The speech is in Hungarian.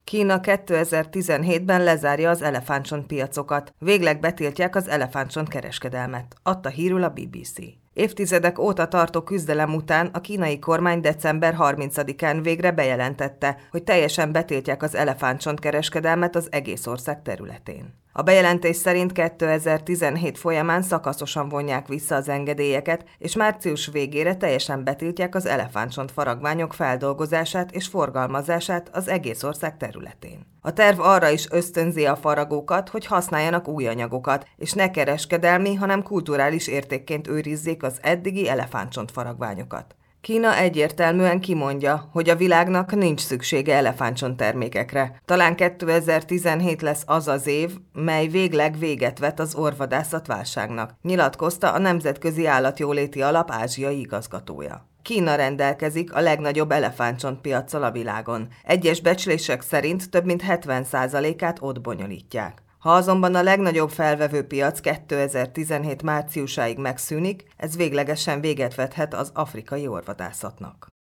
Kína 2017-ben lezárja az elefántcsontpiacokat, végleg betiltják az elefántcsont kereskedelmet, adta hírül a BBC. Évtizedek óta tartó küzdelem után a kínai kormány december 30-án végre bejelentette, hogy teljesen betiltják az elefántcsont kereskedelmet az egész ország területén. A bejelentés szerint 2017 folyamán szakaszosan vonják vissza az engedélyeket, és március végére teljesen betiltják az elefántcsont faragványok feldolgozását és forgalmazását az egész ország területén. A terv arra is ösztönzi a faragókat, hogy használjanak új anyagokat, és ne kereskedelmi, hanem kulturális értékként őrizzék az eddigi elefántcsont faragványokat. Kína egyértelműen kimondja, hogy a világnak nincs szüksége elefántcsont termékekre. Talán 2017 lesz az az év, mely végleg véget vet az orvvadászat válságnak, nyilatkozta a Nemzetközi Állatjóléti Alap ázsiai igazgatója. Kína rendelkezik a legnagyobb elefántcsontpiaccal a világon. Egyes becslések szerint több mint 70%-át ott bonyolítják. Ha azonban a legnagyobb felvevő piac 2017 márciusáig megszűnik, ez véglegesen véget vethet az afrikai orvvadászatnak.